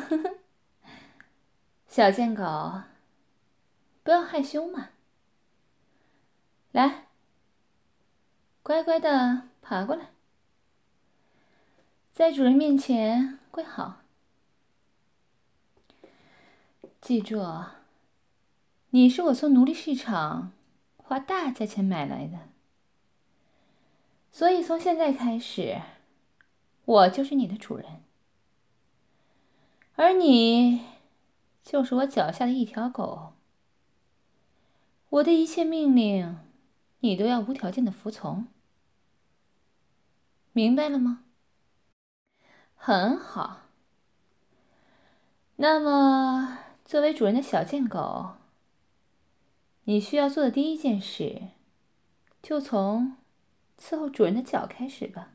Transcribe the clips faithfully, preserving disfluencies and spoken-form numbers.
小贱狗，不要害羞嘛。来，乖乖的爬过来，在主人面前跪好。记住，你是我从奴隶市场花大价钱买来的，所以从现在开始，我就是你的主人，而你就是我脚下的一条狗。我的一切命令，你都要无条件的服从，明白了吗？很好。那么，作为主人的小贱狗，你需要做的第一件事，就从伺候主人的脚开始吧。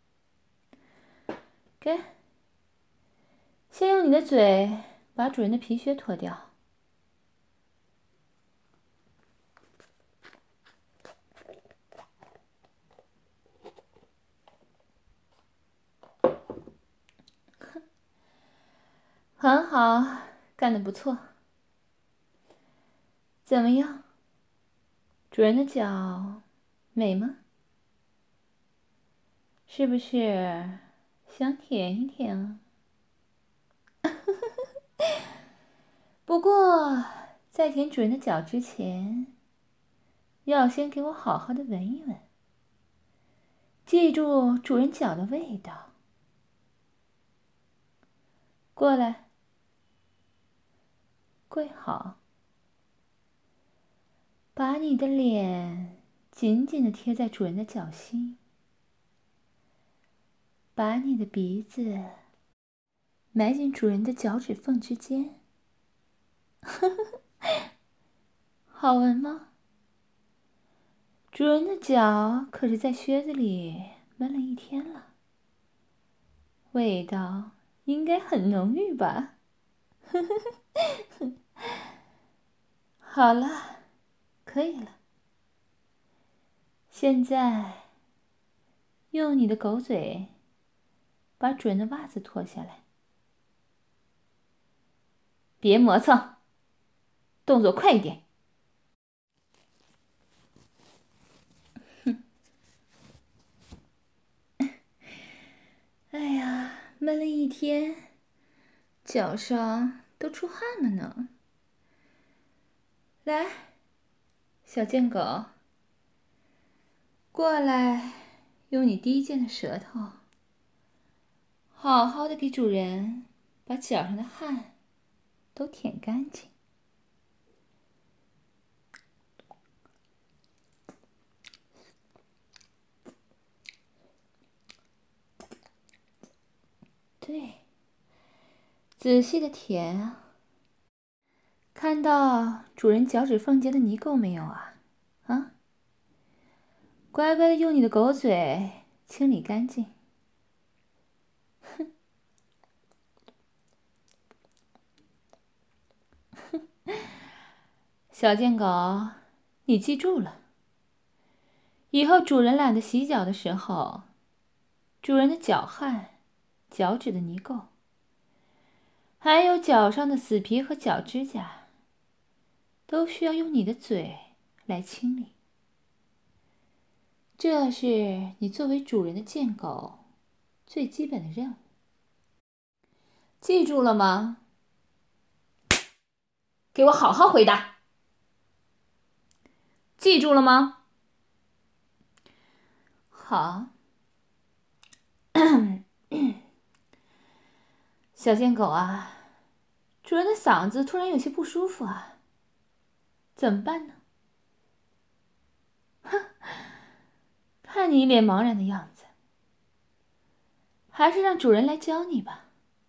给，先用你的嘴把主人的皮靴脱掉。很好，干得不错。怎么样？主人的脚美吗？是不是想舔一舔啊？不过，在舔主人的脚之前，要先给我好好的闻一闻，记住主人脚的味道。过来，跪好，把你的脸紧紧地贴在主人的脚心，把你的鼻子埋进主人的脚趾缝之间。好闻吗？主人的脚可是在靴子里闷了一天了，味道应该很浓郁吧？好了，可以了。现在，用你的狗嘴把主人的袜子脱下来，别磨蹭，动作快一点。哎呀，闷了一天，脚上都出汗了呢。来，小贱狗，过来，用你低贱的舌头，好好的给主人把脚上的汗都舔干净。对，仔细的舔啊。看到主人脚趾缝间的泥垢没有啊？啊？乖乖的用你的狗嘴清理干净。哼，小贱狗，你记住了，以后主人懒得洗脚的时候，主人的脚汗、脚趾的泥垢，还有脚上的死皮和脚指甲，都需要用你的嘴来清理。这是你作为主人的贱狗最基本的任务，记住了吗？给我好好回答。记住了吗？好。小贱狗啊，主人的嗓子突然有些不舒服啊，怎么办呢？哼，看你一脸茫然的样子，还是让主人来教你吧。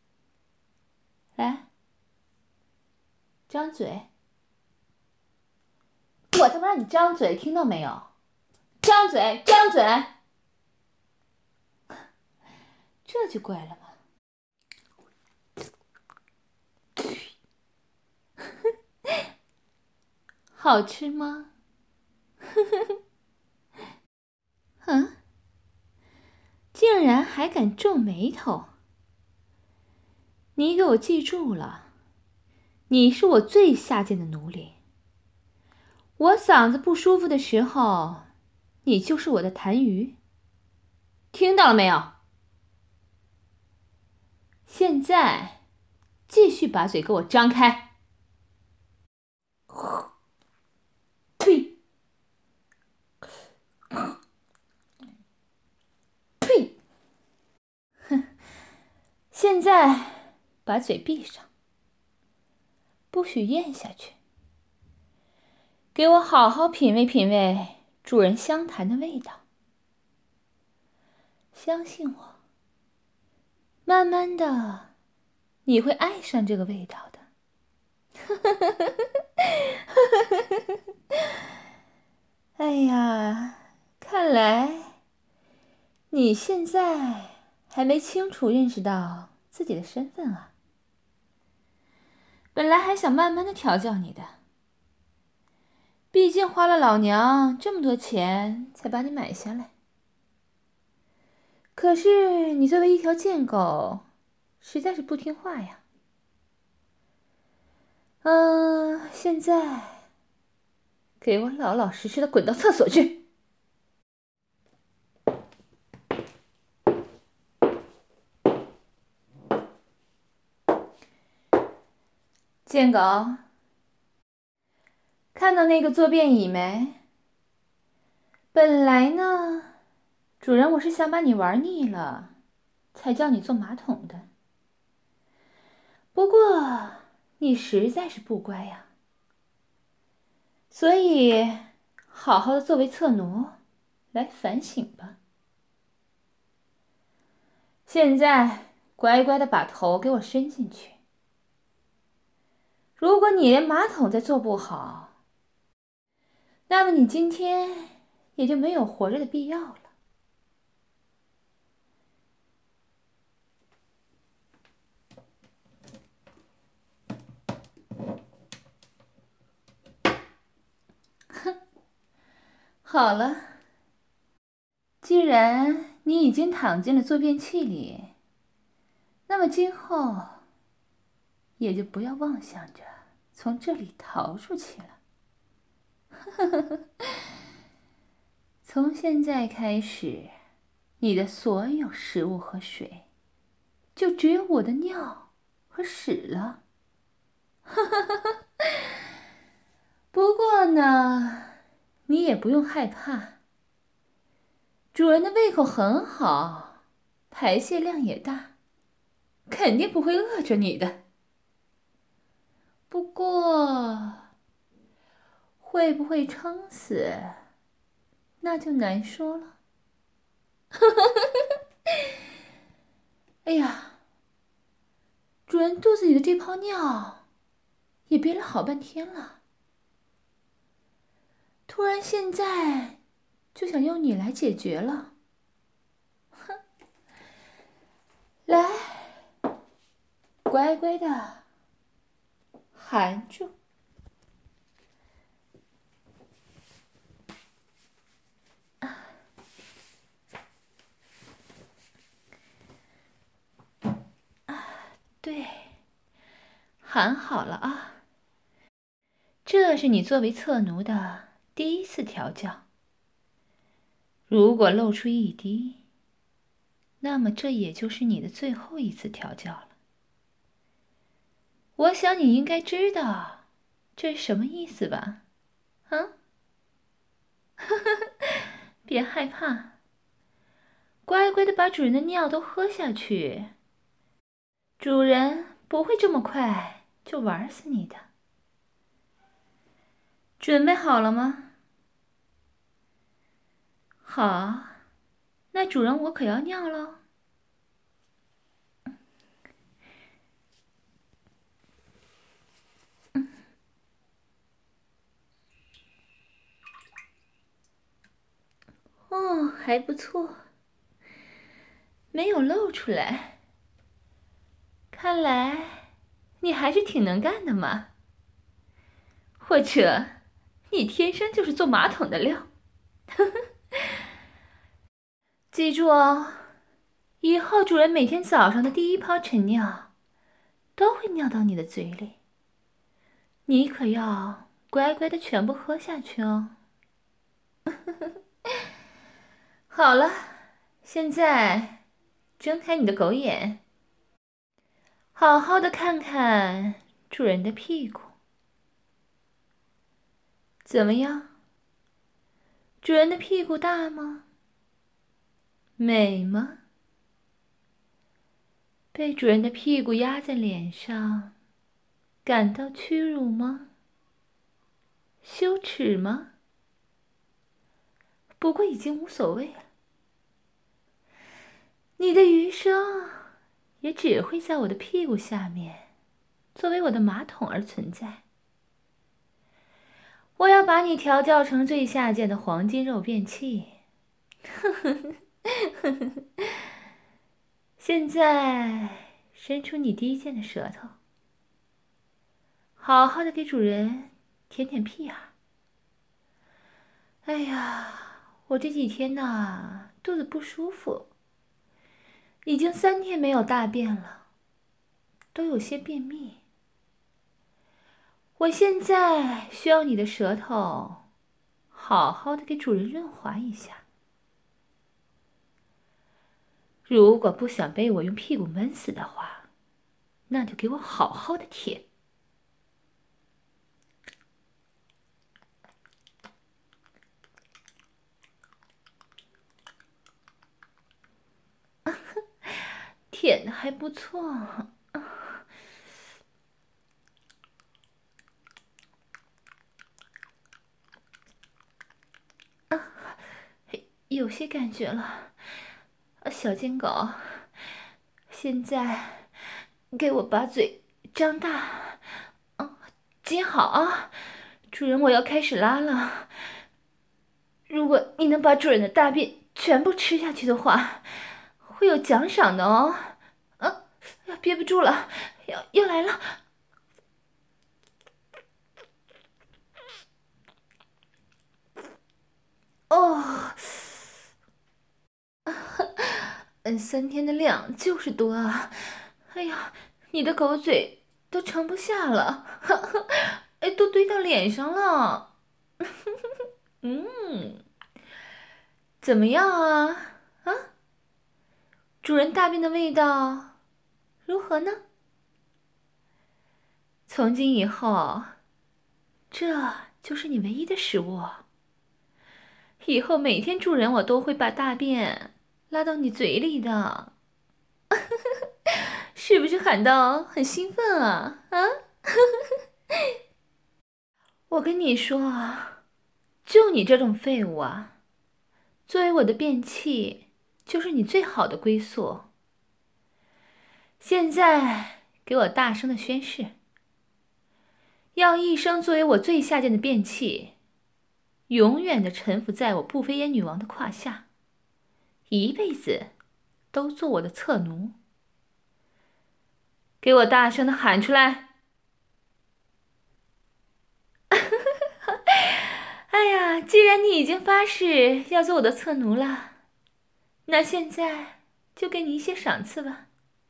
来，张嘴。我他妈让你张嘴，听到没有？张嘴，张嘴。这就怪了嘛。好吃吗？嗯，竟然还敢皱眉头！ 你给我记住了，你是我最下贱的奴隶。我嗓子不舒服的时候，你就是我的痰盂。听到了没有？现在，继续把嘴给我张开。呸！呸！哼！现在把嘴闭上，不许咽下去。给我好好品味品味主人香痰的味道。相信我，慢慢的，你会爱上这个味道的。哎呀，看来你现在还没清楚认识到自己的身份啊。本来还想慢慢的调教你的，毕竟花了老娘这么多钱才把你买下来。可是你作为一条贱狗，实在是不听话呀。嗯，现在给我老老实实的滚到厕所去。贱狗，看到那个坐便椅没？本来呢，主人我是想把你玩腻了，才叫你坐马桶的。不过你实在是不乖呀，所以好好的作为侧奴来反省吧。现在乖乖的把头给我伸进去。如果你连马桶再做不好，那么你今天也就没有活着的必要了。哼，好了，既然你已经躺进了坐便器里，那么今后也就不要妄想着从这里逃出去了。从现在开始，你的所有食物和水，就只有我的尿和屎了。不过呢，你也不用害怕，主人的胃口很好，排泄量也大，肯定不会饿着你的。不过，会不会撑死，那就难说了。哎呀，主人肚子里的这泡尿也憋了好半天了，突然现在就想用你来解决了。哼，来，乖乖的含住。对，含好了啊。这是你作为侧奴的第一次调教。如果露出一滴，那么这也就是你的最后一次调教了。我想你应该知道这是什么意思吧？啊？别害怕，乖乖的把主人的尿都喝下去。主人不会这么快就玩死你的。准备好了吗？好，那主人我可要尿喽。哦，还不错，没有露出来。看来你还是挺能干的嘛。或者你天生就是坐马桶的料。记住哦，以后主人每天早上的第一泡晨尿都会尿到你的嘴里，你可要乖乖的全部喝下去哦。好了，现在睁开你的狗眼，好好的看看主人的屁股。怎么样？主人的屁股大吗？美吗？被主人的屁股压在脸上，感到屈辱吗？羞耻吗？不过已经无所谓了。你的余生也只会在我的屁股下面，作为我的马桶而存在。我要把你调教成最下贱的黄金肉便器。现在伸出你低贱的舌头，好好的给主人舔舔屁眼。哎呀，我这几天呐，肚子不舒服，已经三天没有大便了，都有些便秘。我现在需要你的舌头，好好的给主人润滑一下。如果不想被我用屁股闷死的话，那就给我好好的舔。舔的还不错。有些感觉了，小贱狗，现在给我把嘴张大，嗯，紧好啊，主人，我要开始拉了。如果你能把主人的大便全部吃下去的话，会有奖赏的哦。啊，憋不住了，要要来了。哦。嗯，三天的量就是多啊！哎呀，你的狗嘴都盛不下了，哎，都堆到脸上了。嗯，怎么样啊？啊，主人大便的味道如何呢？从今以后，这就是你唯一的食物。以后每天主人我都会把大便拉到你嘴里的。是不是喊到很兴奋啊？啊！我跟你说啊，就你这种废物啊，作为我的便器，就是你最好的归宿。现在给我大声的宣誓，要一生作为我最下贱的便器，永远的臣服在我布菲耶女王的胯下，一辈子都做我的侧奴。给我大声的喊出来！哎呀，既然你已经发誓要做我的侧奴了，那现在就给你一些赏赐吧。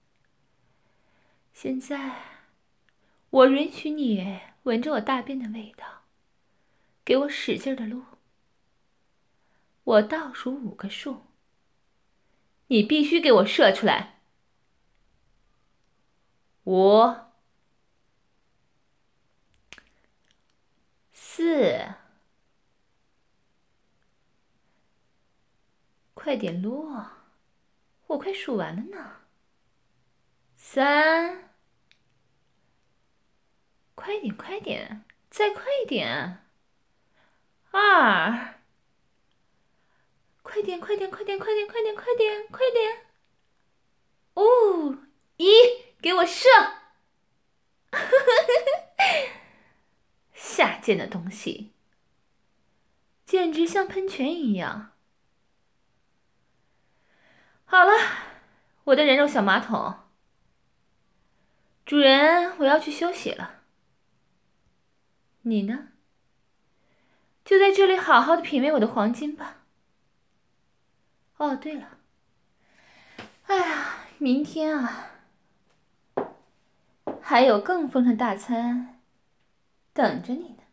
现在，我允许你闻着我大便的味道，给我使劲的撸。我倒数五个数，你必须给我射出来。五、四，快点撸，我快数完了呢。三，快点快点，再快一点。二，快点快点快点快点快点快点快点。哦，一，给我射！下贱的东西，简直像喷泉一样。好了，我的人肉小马桶，主人，我要去休息了。你呢？就在这里好好的品味我的黄金吧。哦，对了，哎呀，明天啊， 还有更丰盛大餐等着你呢。